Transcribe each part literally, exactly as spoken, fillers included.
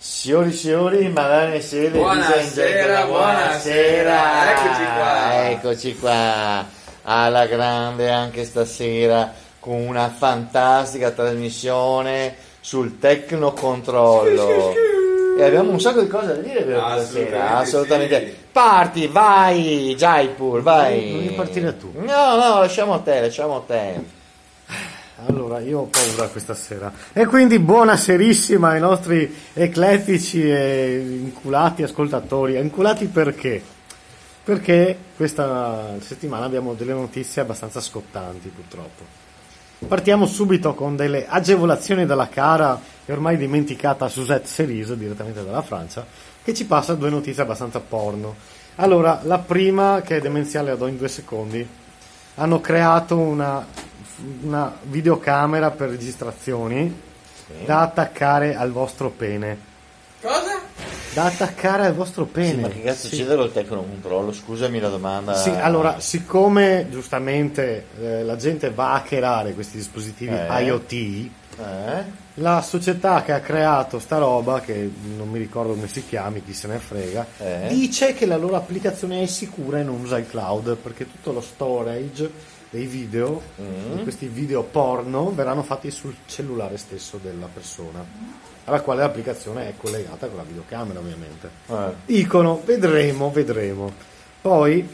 Signori, signori, madame e sede, buonasera, buonasera, eccoci qua. Eccoci qua, alla grande anche stasera, con una fantastica trasmissione sul tecnocontrollo. E abbiamo un sacco di cose da dire per questa sera, assolutamente. Sì. Parti, vai, Jaipur, vai. Non partire tu. No, no, lasciamo a te, lasciamo a te. Allora, io ho paura questa sera. E quindi buonaserissima ai nostri eclettici e inculati ascoltatori. Inculati perché? Perché questa settimana abbiamo delle notizie abbastanza scottanti, purtroppo. Partiamo subito con delle agevolazioni dalla cara e ormai dimenticata Suzette Cerise, direttamente dalla Francia, che ci passa due notizie abbastanza porno. Allora, la prima, che è demenziale, la do in due secondi. Hanno creato una... una videocamera per registrazioni, sì, da attaccare al vostro pene. Cosa? Da attaccare al vostro pene. Sì, ma che cazzo sì. c'è dello tecnocontrollo? Scusami la domanda. Sì, allora, siccome giustamente eh, la gente va a hackerare questi dispositivi eh. IoT, eh. la società che ha creato sta roba, che non mi ricordo come si chiami, chi se ne frega, eh. dice che la loro applicazione è sicura e non usa il cloud, perché tutto lo storage dei video, mm. di questi video porno, verranno fatti sul cellulare stesso della persona, alla quale l'applicazione è collegata con la videocamera, ovviamente. Eh. Dicono, vedremo, vedremo. Poi,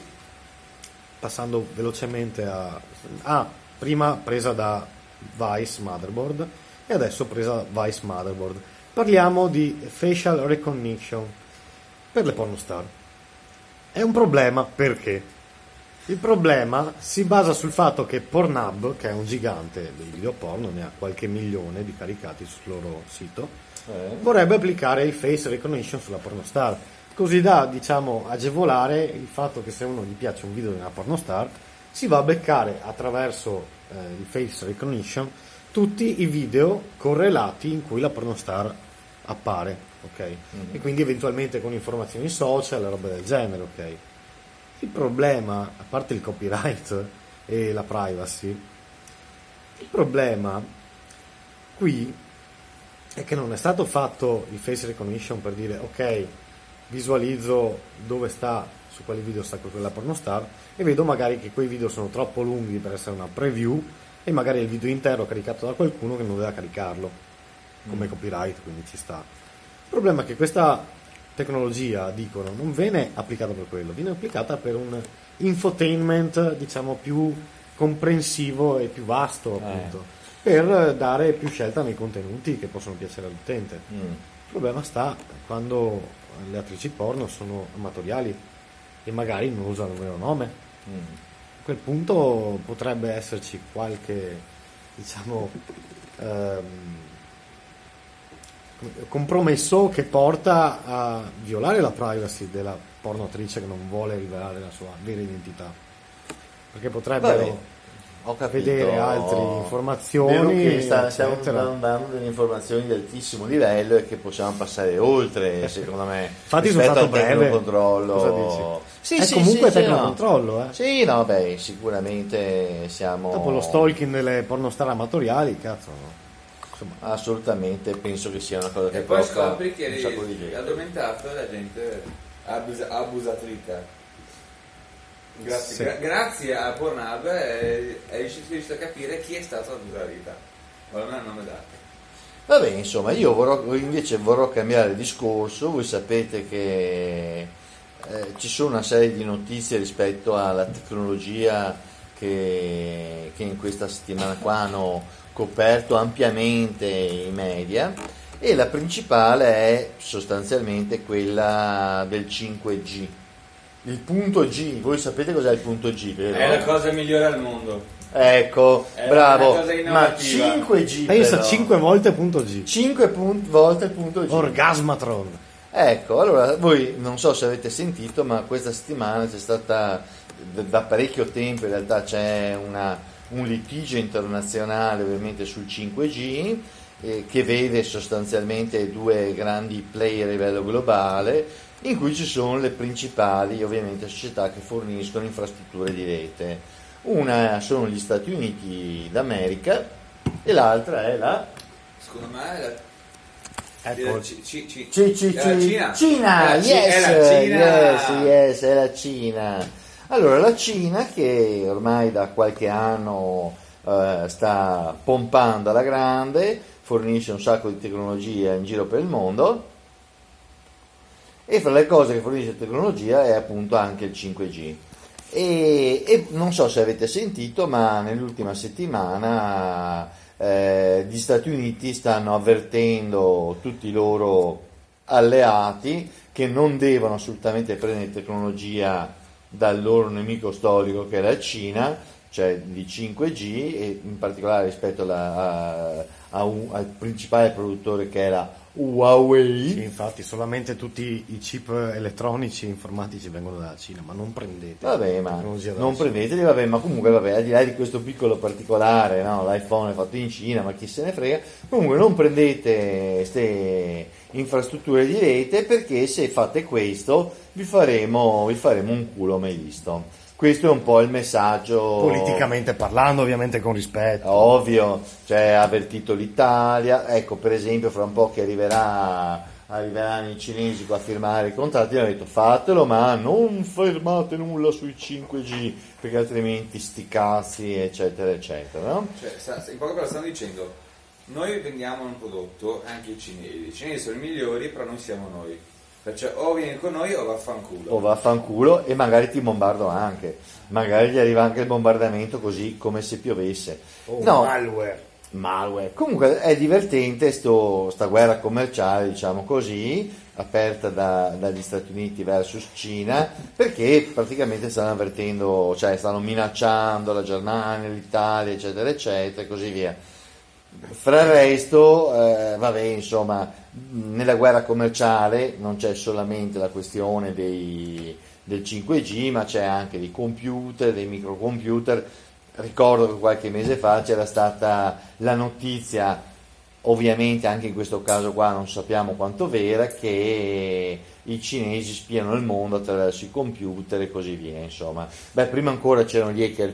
passando velocemente a... Ah, prima presa da Vice Motherboard e adesso presa da Vice Motherboard. Parliamo di facial recognition per le pornostar. È un problema perché? Il problema si basa sul fatto che Pornhub, che è un gigante dei video porno, ne ha qualche milione di caricati sul loro sito, eh. vorrebbe applicare il face recognition sulla pornostar, così da, diciamo, agevolare il fatto che se uno gli piace un video di una pornostar, si va a beccare attraverso eh, il face recognition tutti i video correlati in cui la pornostar appare, ok? Mm-hmm. E quindi eventualmente con informazioni social e roba del genere, ok? Il problema, a parte il copyright e la privacy, il problema qui è che non è stato fatto il face recognition per dire ok, visualizzo dove sta, su quali video sta quella pornostar e vedo magari che quei video sono troppo lunghi per essere una preview e magari il video intero caricato da qualcuno che non doveva caricarlo come mm. copyright, quindi ci sta. Il problema è che questa tecnologia, dicono, non viene applicata per quello, viene applicata per un infotainment, diciamo, più comprensivo e più vasto, appunto, eh. per dare più scelta nei contenuti che possono piacere all'utente. Mm. Il problema sta quando le attrici porno sono amatoriali e magari non usano il vero nome. Mm. A quel punto potrebbe esserci qualche, diciamo, ehm, compromesso che porta a violare la privacy della pornoattrice che non vuole rivelare la sua vera identità, perché potrebbero ho capito, vedere altre informazioni, che sta, stiamo dando delle informazioni di altissimo livello e che possiamo passare oltre, secondo me. Infatti sono stato breve. Controllo. Cosa dici? Sì, è sì, comunque sì, tecnocontrollo, no. eh. Sì, no, beh, sicuramente siamo dopo lo stalking delle pornostar amatoriali, cazzo, no. Insomma, assolutamente penso che sia una cosa che e poi tocca scopri che un sacco di gente. addormentato la gente abus- abusatrica grazie, sì. gra- grazie a Pornhub è, è riuscito a capire chi è stato abusatrica, ma non ha nome dato. Vabbè, insomma, io vorrò, invece vorrò cambiare discorso. Voi sapete che eh, ci sono una serie di notizie rispetto alla tecnologia che, che in questa settimana qua hanno coperto ampiamente i media, e la principale è sostanzialmente quella del cinque G. Il punto G, voi sapete cos'è il punto G, vero? È la cosa migliore al mondo. Ecco, è bravo, ma cinque G pensa però, cinque volte punto G, cinque punt- volte il punto G, Orgasmatron. Ecco, allora voi non so se avete sentito, ma questa settimana c'è stata, da parecchio tempo in realtà c'è una un litigio internazionale ovviamente sul cinque G, eh, che vede sostanzialmente due grandi player a livello globale, in cui ci sono le principali ovviamente società che forniscono infrastrutture di rete. Una sono gli Stati Uniti d'America e l'altra è la secondo me è la Apple. C- C- C- C- C- è la C- Cina. Cina, È la Ci- yes, è la Cina. yes, yes, è la Cina. Allora, la Cina che ormai da qualche anno eh, sta pompando alla grande, fornisce un sacco di tecnologia in giro per il mondo, e fra le cose che fornisce tecnologia è appunto anche il cinque G. E, e non so se avete sentito, ma nell'ultima settimana eh, gli Stati Uniti stanno avvertendo tutti i loro alleati che non devono assolutamente prendere tecnologia dal loro nemico storico che è la Cina, cioè di cinque G, e in particolare rispetto alla, a, a un, al principale produttore che è la Huawei. Sì, infatti solamente tutti i chip elettronici e informatici vengono dalla Cina, ma non prendete. Vabbè, ma tecnologia dalla non Cina. prendeteli, vabbè, ma comunque vabbè, al di là di questo piccolo particolare, no? L'iPhone è fatto in Cina, ma chi se ne frega. Comunque non prendete queste infrastrutture di rete, perché se fate questo vi faremo, vi faremo un culo mai visto. Questo è un po' il messaggio Politicamente parlando, ovviamente con rispetto. ovvio, cioè ha avvertito l'Italia. Ecco, per esempio, fra un po' che arriverà arriveranno i cinesi qua a firmare i contratti, hanno detto fatelo, ma non fermate nulla sui cinque G, perché altrimenti sti cazzi, eccetera eccetera, no? Cioè, sta- in poche parole stanno dicendo, noi vendiamo un prodotto anche ai cinesi, i cinesi sono i migliori, però non siamo noi. Perciò o vieni con noi o vaffanculo. O vaffanculo, e magari ti bombardo anche, magari gli arriva anche il bombardamento così come se piovesse. Oh, No, malware. malware. Comunque è divertente sto, sta guerra commerciale, diciamo così, aperta da- dagli Stati Uniti versus Cina, perché praticamente stanno avvertendo, cioè stanno minacciando la Germania, l'Italia, eccetera eccetera, e così via. Fra il resto, eh, vabbè, insomma, nella guerra commerciale non c'è solamente la questione dei, del cinque G, ma c'è anche dei computer, dei microcomputer. Ricordo che qualche mese fa c'era stata la notizia, ovviamente anche in questo caso qua non sappiamo quanto vera, che i cinesi spiano il mondo attraverso i computer e così via, insomma. Beh, prima ancora c'erano gli hacker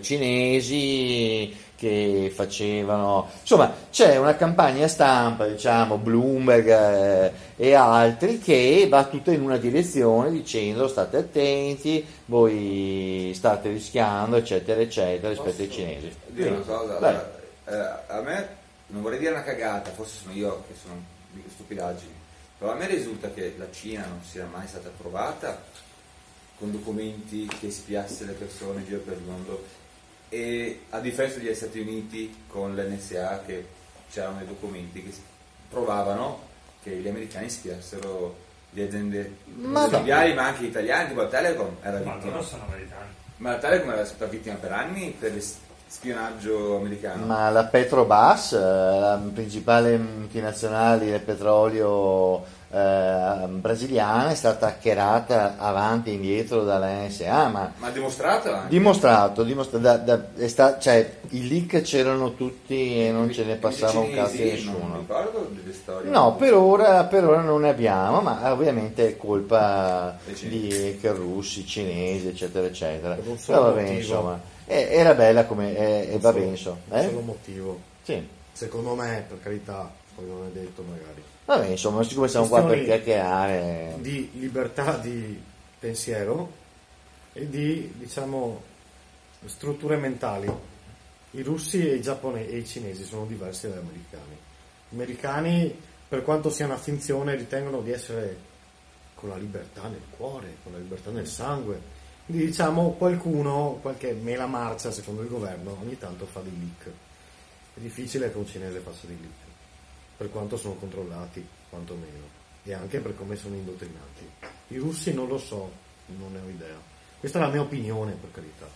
cinesi che facevano, insomma, c'è una campagna stampa, diciamo, Bloomberg eh, e altri, che va tutta in una direzione dicendo state attenti, voi state rischiando, eccetera eccetera, rispetto ai cinesi. Dire una cosa, Vai. allora, eh, a me non vorrei dire una cagata, forse sono io che sono di stupidaggini, però a me risulta che la Cina non sia mai stata approvata con documenti che spiasse le persone in giro per il mondo, e a differenza degli Stati Uniti con l'N S A, che c'erano dei documenti che provavano che gli americani spiassero le aziende Ma mondiali, ma anche italiane, tipo la Telecom era Ma vittima. loro sono americani. Ma la Telecom era stata vittima per anni per spionaggio americano. Ma la Petrobras, eh, la principale multinazionale del petrolio eh, brasiliana, è stata hackerata avanti e indietro dalla N S A, ma Ma dimostrato anche. dimostrato, dimostrato da- da- è sta- cioè i leak c'erano tutti e non ce ne passava un cazzo di Cinesi, Non nessuno. ricordo delle storie. No, per ora, per ora non ne abbiamo, ma ovviamente è colpa Dei di hacker russi, cinesi, eccetera, eccetera. Per un solo Però vabbè, motivo. insomma, eh, era bella come, eh, e va Solo- bene, insomma. un Eh? solo motivo. Sì. Secondo me, per carità, poi non è detto magari. Vabbè, insomma, siccome siamo qua per Questioni chiacchierare, Di libertà di pensiero e di, diciamo, strutture mentali. I russi e i giapponesi e i cinesi sono diversi dagli americani. Gli americani, per quanto sia una finzione, ritengono di essere con la libertà nel cuore, con la libertà nel sangue. Quindi, diciamo, qualcuno, qualche mela marcia, secondo il governo, ogni tanto fa dei leak. È difficile che un cinese faccia dei leak, per quanto sono controllati, quantomeno, e anche per come sono indottrinati. I russi non lo so, non ne ho idea. Questa è la mia opinione, per carità.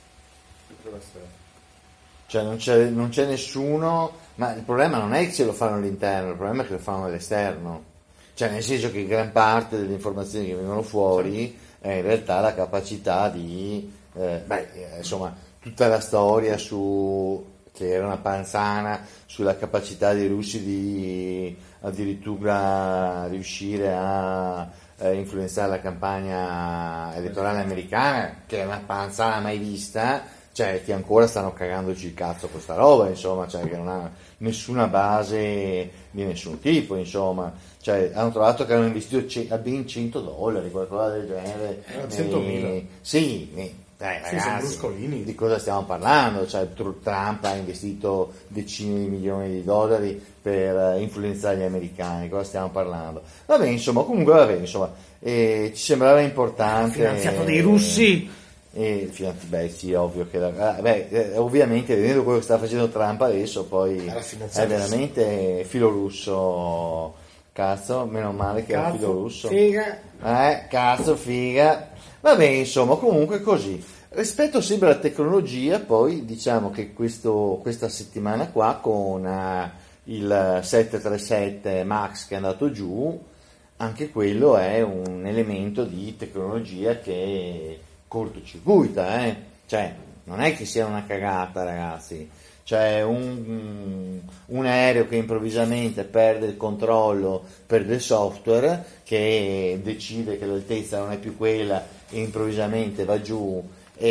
cioè non c'è, non c'è nessuno, ma il problema non è che se lo fanno all'interno, il problema è che lo fanno all'esterno. Cioè nel senso che gran parte delle informazioni che vengono fuori è in realtà la capacità di, eh, beh, eh, insomma, tutta la storia su, che era una panzana, sulla capacità dei russi di addirittura riuscire a eh, influenzare la campagna elettorale americana, che è una panzana mai vista. cioè che ancora stanno cagandoci il cazzo questa roba, insomma, cioè che non ha nessuna base di nessun tipo, insomma, cioè hanno trovato che hanno investito ce- a ben cento dollari, qualcosa del genere. Eh, centomila. Eh, sì, eh, dai, Sì, sono ragazzi, bruscolini. di cosa stiamo parlando? Cioè, Tr- Trump ha investito decine di milioni di dollari per eh, influenzare gli americani, cosa stiamo parlando? Vabbè, insomma, comunque vabbè, insomma, eh, ci sembrava importante. Finanziato dai russi. E finanzi- beh, sì, ovvio che la- ah, beh, eh, ovviamente vedendo quello che sta facendo Trump adesso, poi Era è finanziato, veramente filo russo. Cazzo, meno male che è filo russo. Figa. Eh, cazzo, figa. Vabbè, insomma, comunque così. Rispetto sempre alla tecnologia, poi diciamo che questo, questa settimana qua con eh, il sette tre sette Max che è andato giù, anche quello è un elemento di tecnologia che cortocircuita, eh? Cioè, non è che sia una cagata, ragazzi. C'è un, un aereo che improvvisamente perde il controllo, perde il software, che decide che l'altezza non è più quella e improvvisamente va giù,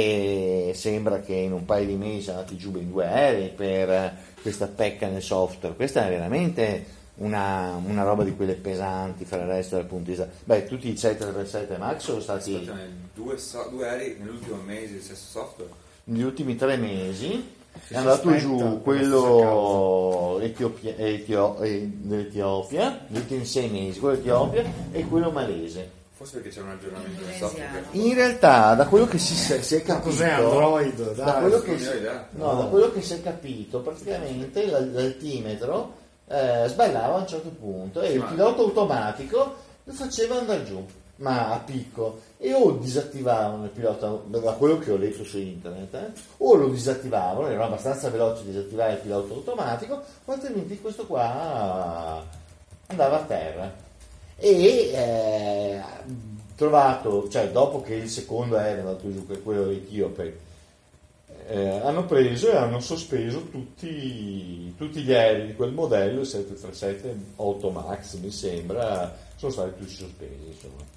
e sembra che in un paio di mesi siano andati giù ben due aerei per questa pecca nel software. Questa è veramente una, una roba di quelle pesanti fra il resto dal punto di vista. Beh, tutti i sette tre sette Max sono stati Aspetta, nel due, so- due aerei nell'ultimo mese il stesso software. negli ultimi tre mesi. Si È andato sospetta giù per la quello Etiopia, Etio- eh, dell'Etiopia, negli ultimi sei mesi, quello Etiopia e quello malese. Forse perché c'è un aggiornamento del software. In realtà, da quello che si, si è Ma capito, cos'è Android? da Dai. quello che non si, ne ho idea. no, da quello che si è capito, praticamente l'al- l'altimetro eh, sballava a un certo punto e Sì, il ma- pilota automatico lo faceva andare giù, ma a picco, e o disattivavano il pilota, da quello che ho letto su internet, eh, o lo disattivavano, erano abbastanza veloci a disattivare il pilota automatico, o altrimenti questo qua andava a terra. E eh, trovato, cioè dopo che il secondo aereo è andato giù, che è quello etiope, eh, hanno preso e hanno sospeso tutti, tutti gli aerei di quel modello, il sette tre sette otto Max mi sembra, sono stati tutti sospesi, insomma.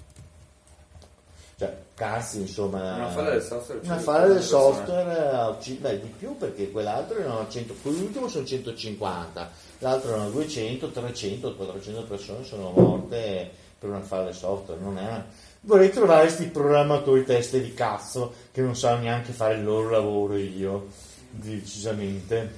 Cioè, cazzi, insomma. Una falla del software. Una cioè, falla del persone. software, ha ucciso- beh, di più, perché quell'altro erano cento, quell'ultimo sono centocinquanta, l'altro erano duecento, trecento, quattrocento persone sono morte per una falla del software. Non è una... Vorrei trovare questi programmatori teste di cazzo che non sanno neanche fare il loro lavoro, io, decisamente.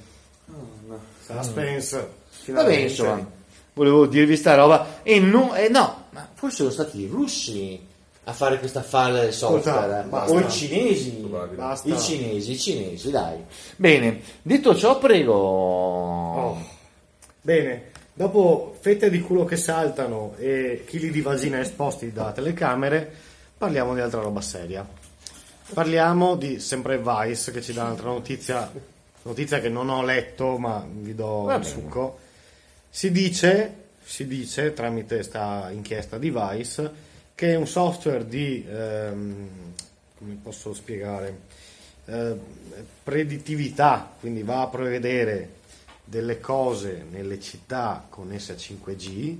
Suspense. Vabbè, Finalmente. insomma, volevo dirvi sta roba, e no, e no, ma forse sono stati i russi a fare questa falla del software, Ascolta, basta. o i cinesi, Probabile. Basta. i cinesi, i cinesi, dai. Bene, detto ciò, prego. Oh. Bene, dopo fette di culo che saltano e chili di vagina esposti da telecamere, parliamo di altra roba seria. Parliamo di sempre Vice, che ci dà un'altra notizia, notizia che non ho letto, ma vi do Va il bene. succo. Si dice, si dice tramite sta inchiesta di Vice, che un software di, ehm, come posso spiegare, eh, predittività, quindi va a prevedere delle cose nelle città connesse a cinque G.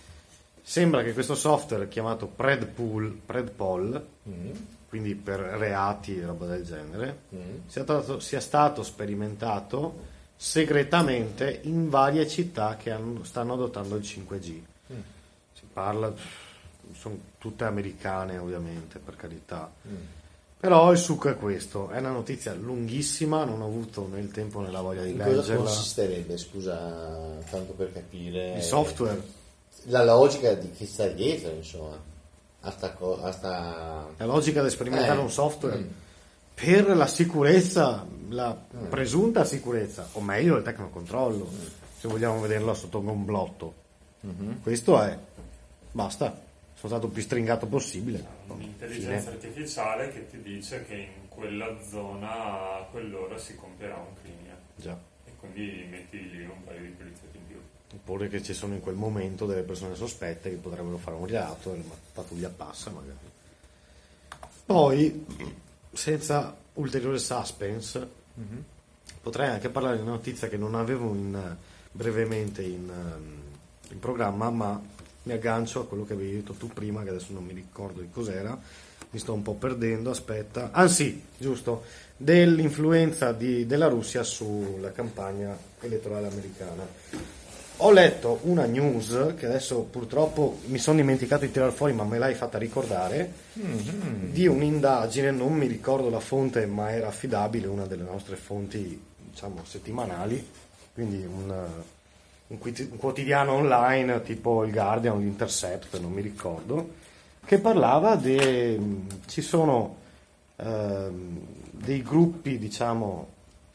Sembra che questo software chiamato Predpool, Predpol, Mm, quindi per reati e roba del genere, mm. sia stato, sia stato sperimentato segretamente in varie città che hanno- stanno adottando il cinque G. Mm. Si parla, sono tutte americane ovviamente, per carità. Mm. Però il succo è questo, è una notizia lunghissima, non ho avuto né il tempo né la voglia di In cosa leggerla. consisterebbe, scusa, tanto per capire Il software, la logica di chi sta dietro, insomma, a sta, co- a sta... la logica di sperimentare Eh, un software mm. per la sicurezza, la presunta sicurezza, o meglio il tecnocontrollo, se vogliamo vederlo sotto complotto. Mhm. Questo è, basta, sono stato il più stringato possibile. Un'intelligenza Fine. artificiale che ti dice che in quella zona a quell'ora si compierà un crimine Già. e quindi metti lì un paio di poliziotti in più. Oppure che ci sono in quel momento delle persone sospette che potrebbero fare un reato e la pattuglia passa magari. Poi, senza ulteriore suspense, potrei anche parlare di una notizia che non avevo in, brevemente in, ehm, in programma, ma mi aggancio a quello che avevi detto tu prima, che adesso non mi ricordo di cos'era, mi sto un po' perdendo, aspetta, ah sì, giusto, dell'influenza di, della Russia sulla campagna elettorale americana. Ho letto una news che adesso purtroppo mi sono dimenticato di tirare fuori, ma me l'hai fatta ricordare, mm-hmm. di un'indagine, non mi ricordo la fonte, ma era affidabile, una delle nostre fonti, diciamo, settimanali, quindi un, un, un quotidiano online tipo il Guardian o l'Intercept, non mi ricordo, che parlava di, ci sono eh, dei gruppi, diciamo,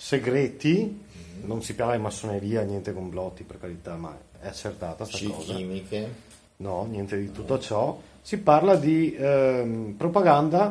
segreti. Non si parla di massoneria, niente complotti, per carità, ma è accertata sta C cosa. Chimiche. No, niente di tutto ciò. Si parla di ehm, propaganda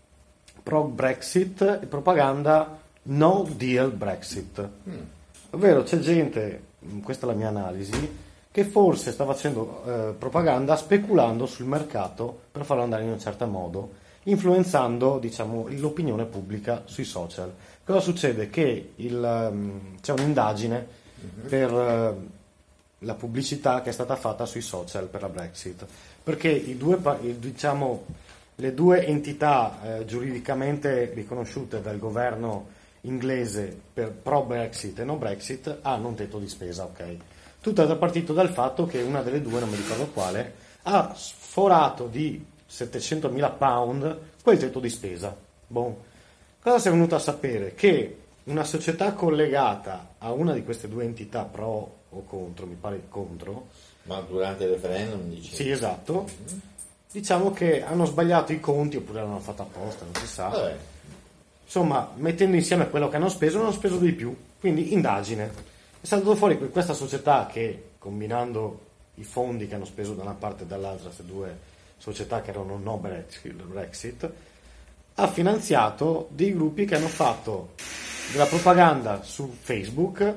pro Brexit e propaganda no deal Brexit. Mm. Ovvero c'è gente, questa è la mia analisi, che forse sta facendo eh, propaganda speculando sul mercato per farlo andare in un certo modo, influenzando, diciamo, l'opinione pubblica sui social. Cosa succede? Che il, um, c'è un'indagine uh-huh. per uh, la pubblicità che è stata fatta sui social per la Brexit, perché i due, diciamo, le due entità eh, giuridicamente riconosciute dal governo inglese per pro Brexit e no Brexit hanno un tetto di spesa, ok? Tutto è partito dal fatto che una delle due, non mi ricordo quale, ha sforato di settecentomila pound quel tetto di spesa. Bon. Cosa si è venuto a sapere? Che una società collegata a una di queste due entità, pro o contro, mi pare contro. Ma durante il referendum dici? Sì, esatto. Mm-hmm. Diciamo che hanno sbagliato i conti, oppure l'hanno fatto apposta, non si sa. Vabbè. Insomma, mettendo insieme quello che hanno speso, hanno speso di più. Quindi indagine. È stato fuori che questa società che, combinando i fondi che hanno speso da una parte e dall'altra, queste due società che erano no Brexit, ha finanziato dei gruppi che hanno fatto della propaganda su Facebook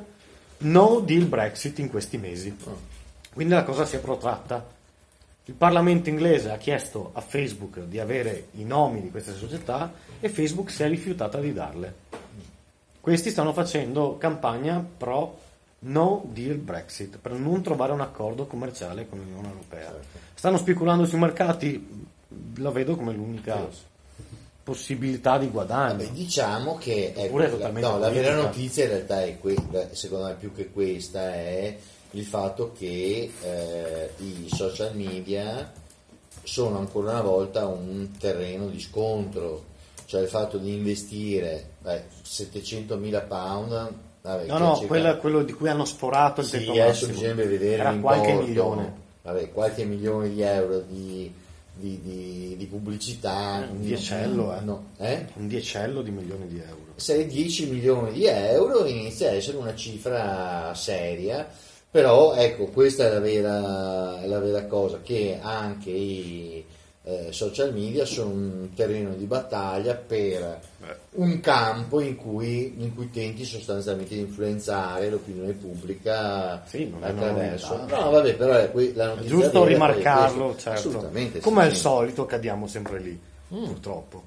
no deal Brexit in questi mesi. Quindi la cosa si è protratta. Il Parlamento inglese ha chiesto a Facebook di avere i nomi di queste società e Facebook si è rifiutata di darle. Questi stanno facendo campagna pro no deal Brexit per non trovare un accordo commerciale con l'Unione Europea. Stanno speculando sui mercati, lo vedo come l'unica possibilità di guadagno. Vabbè, diciamo che è Oppure è la, totalmente no, la vera politica. notizia in realtà è que- secondo me più che questa è il fatto che eh, i social media sono ancora una volta un terreno di scontro, cioè il fatto di investire beh, settecentomila pound. Vabbè, No, no, circa... quello, quello di cui hanno sforato il sì, tetto adesso massimo. bisognerebbe vedere Era l'importo. qualche milione. Vabbè, qualche milione di euro di, di, di, di pubblicità. Un diecello, eh. No, eh? Un diecello di milioni di euro. Se dieci milioni di euro inizia a essere una cifra seria, però ecco, questa è la vera, è la vera cosa, che anche i eh, social media sono un terreno di battaglia per Beh. un campo in cui, in cui tenti sostanzialmente di influenzare l'opinione pubblica sì, non è attraverso. una no, vabbè, però è qui, la notizia è giusto vera rimarcarlo, è certo. Assolutamente. Come sì, al sì. solito cadiamo sempre lì, mm. purtroppo.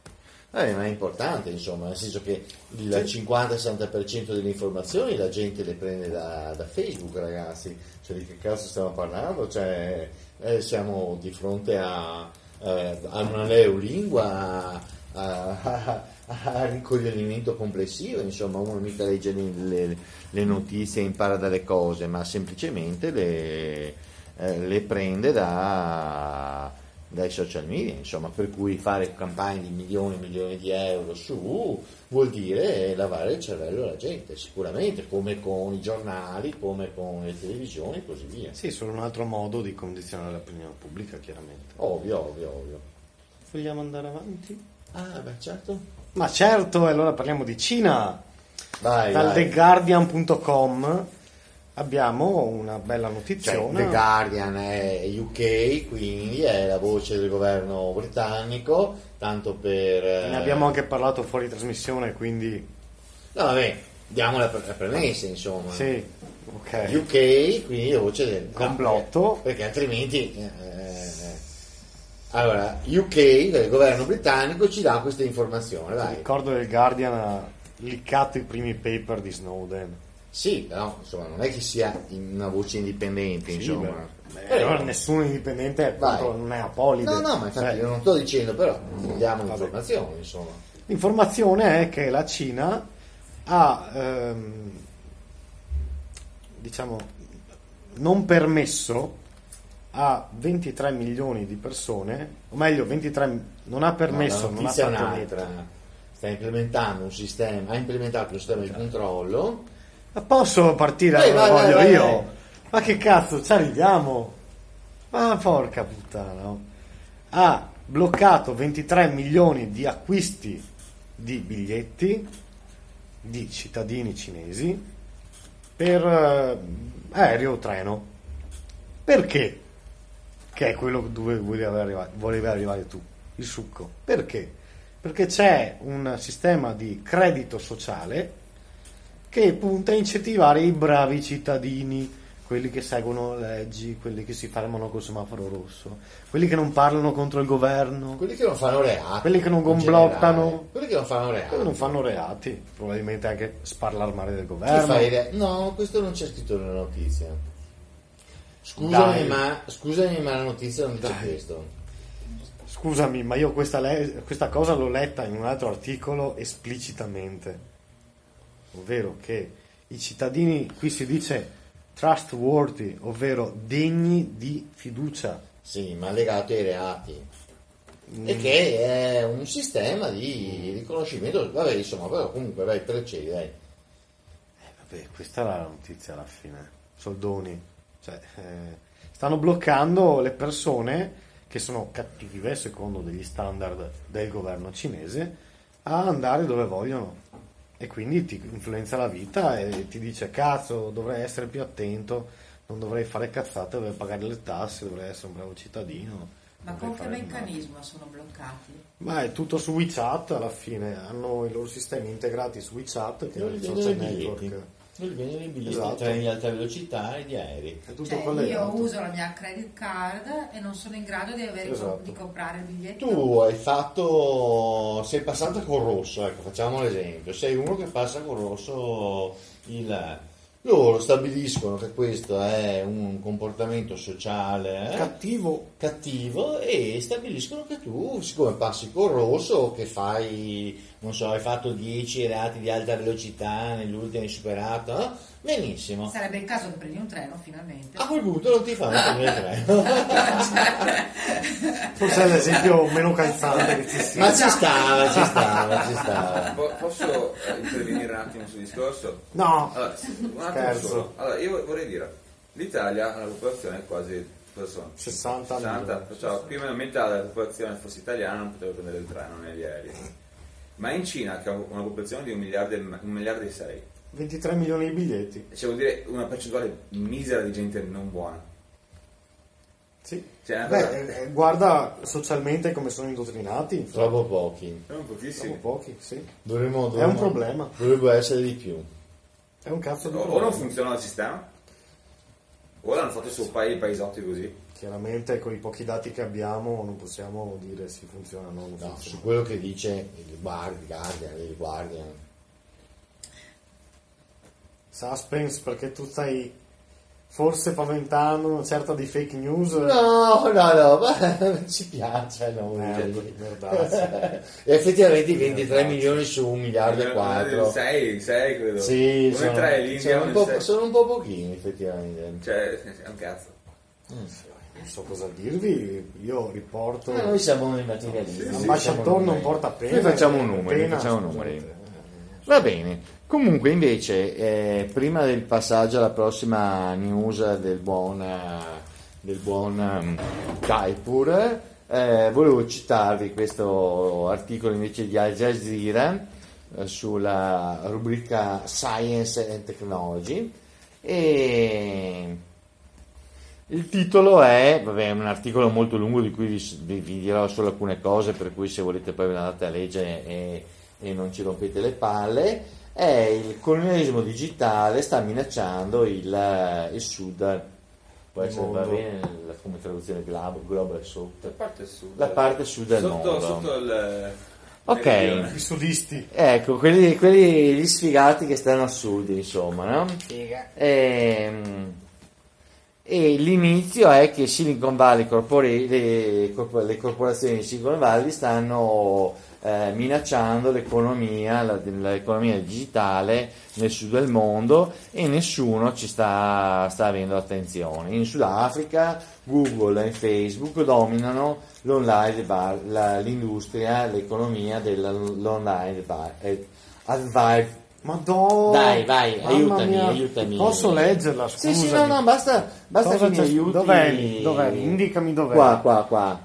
Eh, ma è importante, insomma, nel senso che il cinquanta-sessanta per cento delle informazioni la gente le prende da, da Facebook, ragazzi. Cioè, di che cazzo stiamo parlando? Cioè, eh, siamo di fronte a, eh, a una neolingua, a, a, a ricoglionimento complessivo, insomma, uno mica legge le, le notizie e impara dalle cose, ma semplicemente le, eh, le prende da... dai social media, insomma, per cui fare campagne di milioni e milioni di euro su vuol dire lavare il cervello alla gente, sicuramente, come con i giornali, come con le televisioni e così via. Sì, sono un altro modo di condizionare l'opinione pubblica, chiaramente. Ovvio, ovvio, ovvio. Vogliamo andare avanti? Ah, beh, certo. Ma certo, e allora parliamo di Cina. Vai, Dal vai. The Guardian punto com abbiamo una bella notiziona. Cioè, The Guardian è U K, quindi è la voce del governo britannico, tanto per... Ne abbiamo anche parlato fuori trasmissione, quindi... No, vabbè, diamo la, pre- la premessa, insomma. Sì, ok. U K, quindi la voce del complotto. Perché altrimenti... Eh, allora, U K, il governo britannico, ci dà questa informazione, vai. Ricordo che il Guardian ha liccato i primi paper di Snowden. Sì, però insomma non è che sia una voce indipendente, Sì, insomma. beh, Però- allora nessuno indipendente appunto, Vai. non è apolide. No, no, ma infatti Eh, io non sto dicendo, però diamo Vabbè. informazioni, insomma. L'informazione è che la Cina ha ehm, diciamo non permesso a ventitré milioni di persone, o meglio ventitré, non ha permesso, No, la non ha notizia è fatto un'altra. niente. Sta implementando un sistema, ha implementato un sistema di controllo. Ma posso partire Vai, dove vai, voglio vai, io? vai. Ma che cazzo, ci arriviamo? Ma porca puttana, no? Ha bloccato ventitré milioni di acquisti di biglietti di cittadini cinesi per eh, aereo o treno. Perché? Che è quello dove volevi arrivare, volevi arrivare tu, il succo. Perché? Perché c'è un sistema di credito sociale che punta a incentivare i bravi cittadini, quelli che seguono le leggi, quelli che si fermano col semaforo rosso, quelli che non parlano contro il governo, Quelli che non fanno reati. quelli che non in complottano, generale. Quelli che non fanno reati. quelli che non fanno reati, probabilmente anche sparlar male del Chi governo. fa i re- No, questo non c'è scritto nella notizia. Scusami, Dai. ma scusami, ma la notizia non dice Dai. questo. Scusami, ma io questa, le- questa cosa l'ho letta in un altro articolo esplicitamente, ovvero che i cittadini, qui si dice trustworthy, ovvero degni di fiducia. Sì, ma legato ai reati. E che è un sistema di riconoscimento. Vabbè, insomma, però comunque vai, procedi, dai. Vabbè, questa è la notizia alla fine. Soldoni. Cioè, eh, stanno bloccando le persone che sono cattive, secondo degli standard del governo cinese, a andare dove vogliono. E quindi ti influenza la vita e ti dice cazzo, dovrei essere più attento, non dovrei fare cazzate, dovrei pagare le tasse, dovrei essere un bravo cittadino. Ma dovrei con che fare il male. meccanismo sono bloccati? Ma è tutto su WeChat alla fine, hanno i loro sistemi integrati su WeChat che è il social network. Noi vengono i biglietti Esatto. di treni di alta velocità e di aerei. È tutto Cioè, io collegato. uso la mia credit card e non sono in grado di, avere Esatto. di comprare il biglietto. Tu hai fatto, sei passata col rosso, ecco, facciamo l'esempio, sei uno che passa col rosso il... Loro stabiliscono che questo è un comportamento sociale eh, Cattivo. cattivo e stabiliscono che tu, siccome passi col rosso, che fai, non so, hai fatto dieci reati di alta velocità, negli ultimi hai superato, no? Benissimo. Sarebbe il caso che prendi un treno finalmente. A quel punto non ti fanno prendere il treno. Forse è l'esempio meno calzante che ci sia. Ma ci stava, ci stava, ci stava. Po- Posso eh, intervenire un attimo sul discorso? No, Allora, sì, un attimo Scherzo. solo. Allora, io vorrei dire, l'Italia ha una popolazione quasi, cosa sono? sessanta sessanta, milioni. cioè, prima di metà della popolazione fosse italiana non poteva prendere il treno negli aerei. Ma in Cina, che ha una popolazione di un miliardo e, un miliardo e sei, ventitré milioni di biglietti. cioè vuol dire una percentuale misera di gente non buona. Sì. Cioè, è una cosa- Beh, eh, guarda socialmente come sono indottrinati. infatti. Troppo pochi. sono pochissimi. Sono pochi, sì. Dovremmo, È dovremmo- un problema. Dovrebbe essere di più. È un cazzo di O, o problema. non funziona il sistema, o l'hanno fatto su pai- paisotti così. Chiaramente con i pochi dati che abbiamo non possiamo dire se funziona o non No, funziona. su quello che dice il Guardian, Guardian, il Guardian. Suspense, perché tu stai forse paventando una certa di fake news. No, no, no, ma ci piace a noi. Merda, merdazzi. E effettivamente i ventitré milioni su un miliardo e quattro. sei, sei credo. Sì, uno sono, in tre, l'India sono, uno un in po', sei. sono un po' pochini effettivamente. Cioè, è un cazzo. Non so cosa dirvi, io riporto. Ma noi siamo i materialisti. L'ambasciatore non porta pena. Noi facciamo numeri, pena, facciamo scusate. numeri. Va bene. Comunque invece, eh, prima del passaggio alla prossima news del buon, eh, del buon um, Jaipur, eh, volevo citarvi questo articolo invece di Al Jazeera eh, sulla rubrica Science and Technology e il titolo è, vabbè, è un articolo molto lungo di cui vi, vi- vi dirò solo alcune cose, per cui se volete poi ve lo andate a leggere e, e non ci rompete le palle. È il colonialismo digitale sta minacciando il, il sud, può Il essere va mondo. bene la- come traduzione global, global south, La parte sud. la parte sud del sotto, mondo. sotto il, Ok, I sudisti. ecco, quelli, quelli gli sfigati che stanno a sud, insomma, no? E, e l'inizio è che Silicon Valley Corpore- le, corpo- le corporazioni di Silicon Valley stanno eh, minacciando l'economia, la- l'economia digitale nel sud del mondo e nessuno ci sta, sta avendo attenzione. In Sudafrica Google e Facebook dominano l'online, bar- la- l'industria, l'economia dell'online bar- eh, adver- Madonna. Dai, vai, Mamma aiutami, mia. aiutami. Posso leggerla, scusa? Sì, sì, no, no, basta, basta Cosa che mi c'è- aiuti. dov'è? Dov'è? Indicami dov'è. Qua, qua, qua.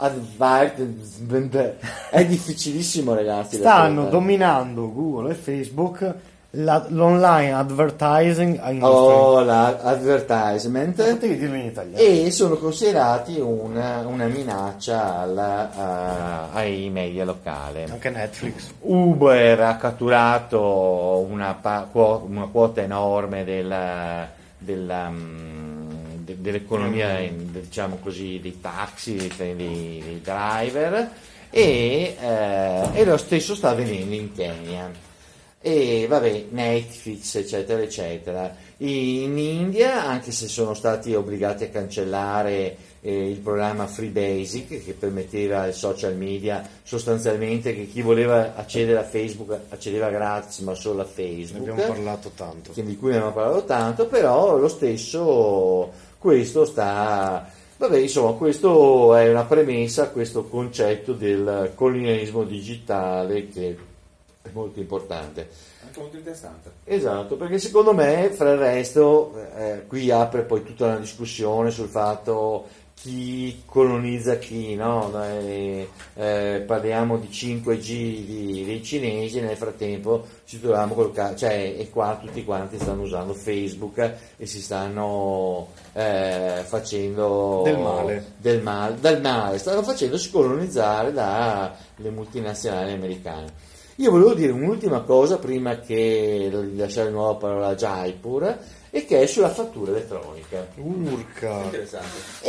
Advertisement. È difficilissimo, ragazzi. da Stanno ascoltare. dominando Google e Facebook la- l'online advertising industry. Oh, l'advertisement. Potevi dirlo in italiano. E sono considerati una, una minaccia alla- a- ai media locali. Anche Netflix. Uber ha catturato una, pa- quo- una quota enorme della, della, mm, de- dell'economia, in- diciamo così, dei taxi, dei, dei- dei driver e, eh, e lo stesso sta avvenendo in Kenya. E vabbè, Netflix, eccetera, eccetera. In India, anche se sono stati obbligati a cancellare eh, il programma Free Basic, che permetteva ai social media sostanzialmente che chi voleva accedere a Facebook accedeva gratis, ma solo a Ne Facebook, abbiamo parlato tanto. che- di cui ne abbiamo parlato tanto, però lo stesso questo sta. Vabbè, insomma, questo è una premessa a questo concetto del colonialismo digitale che è molto importante. Anche molto interessante. Esatto, perché secondo me, fra il resto, eh, qui apre poi tutta una discussione sul fatto chi colonizza chi, no? Noi, eh, parliamo di cinque G di- dei cinesi, nel frattempo ci troviamo col ca- cioè, e qua tutti quanti stanno usando Facebook e si stanno eh, facendo Del male. del male, dal male, stanno facendosi colonizzare dalle multinazionali americane. Io volevo dire un'ultima cosa prima che di lasciare di nuovo la parola a Jaipur, e che è sulla fattura elettronica. Urca. Interessante.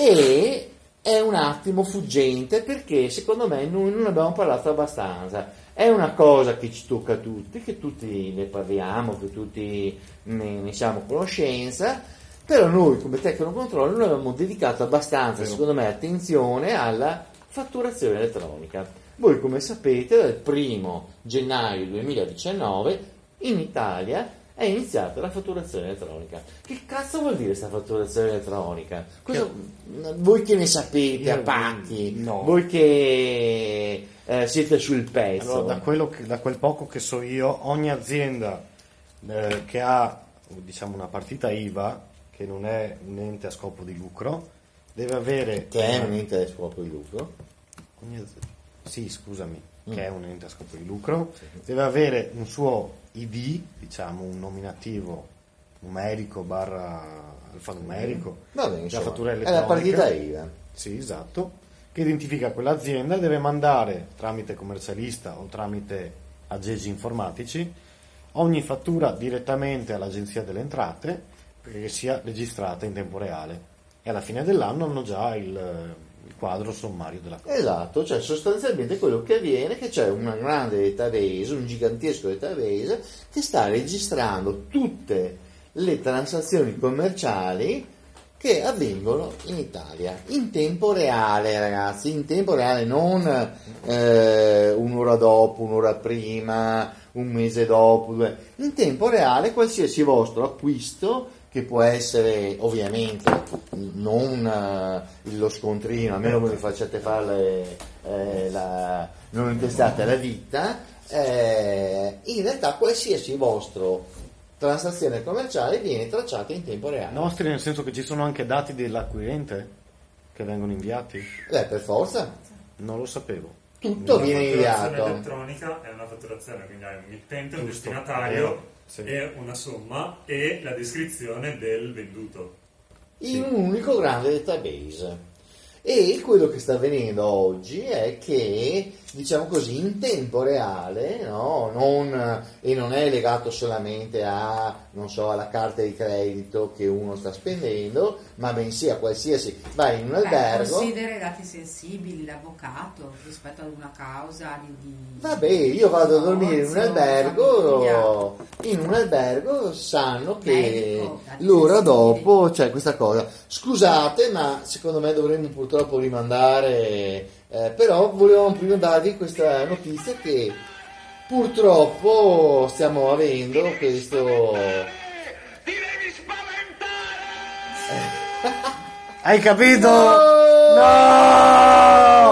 E è un attimo fuggente perché secondo me noi non abbiamo parlato abbastanza. È una cosa che ci tocca a tutti, che tutti ne parliamo, che tutti ne, ne siamo a conoscenza, però noi come Tecnocontrollo non abbiamo dedicato abbastanza, secondo me, attenzione alla fatturazione elettronica. Voi come sapete dal primo gennaio duemiladiciannove in Italia è iniziata la fatturazione elettronica. Che cazzo vuol dire questa fatturazione elettronica? Cosa- voi che ne sapete a Io- pacchi, no. voi che eh, siete sul pezzo. Allora, da, quello che- da quel poco che so io, ogni azienda eh, che ha diciamo una partita I V A, che non è un ente a scopo di lucro, deve avere Che è un ente a scopo di lucro. ogni az- sì, scusami, Mm. che è un ente a scopo di lucro, deve avere un suo I D, diciamo un nominativo numerico barra alfanumerico, Va bene, la insomma, fattura è la elettronica. partita I V A. Sì, esatto, che identifica quell'azienda e deve mandare tramite commercialista o tramite aggeggi informatici ogni fattura direttamente all'Agenzia delle Entrate perché sia registrata in tempo reale e alla fine dell'anno hanno già il, il quadro sommario della cosa. Esatto, cioè sostanzialmente quello che avviene è che c'è una grande database, un gigantesco database che sta registrando tutte le transazioni commerciali che avvengono in Italia in tempo reale, ragazzi, in tempo reale, non eh, un'ora dopo, un'ora prima, un mese dopo, due- in tempo reale qualsiasi vostro acquisto, che può essere ovviamente non eh, lo scontrino, a meno che vi facciate fare eh, la, non intestate la ditta, eh, in realtà qualsiasi vostro transazione commerciale viene tracciata in tempo reale. Nostri nel senso che ci sono anche dati dell'acquirente che vengono inviati? Beh, per forza, Non lo sapevo. tutto La viene fatturazione inviato. elettronica è una fatturazione, quindi hai un mittente, un Giusto, destinatario vero, sì. e una somma e la descrizione del venduto. In un unico grande database. E quello che sta avvenendo oggi è che, diciamo così, in tempo reale, no? non, e non è legato solamente a, non so, alla carta di credito che uno sta spendendo, ma bensì a qualsiasi, vai in un Beh, albergo. considera i dati sensibili, l'avvocato rispetto ad una causa di, di Vabbè, io vado a di dormire in un divorzio, albergo, famiglia. in un albergo sanno che Medico, dati l'ora sensibili. dopo c'è questa cosa. Scusate, ma secondo me dovremmo purtroppo rimandare, eh, però volevamo prima darvi questa notizia che purtroppo stiamo avendo questo... Ti devi spaventare! Hai capito? No! No!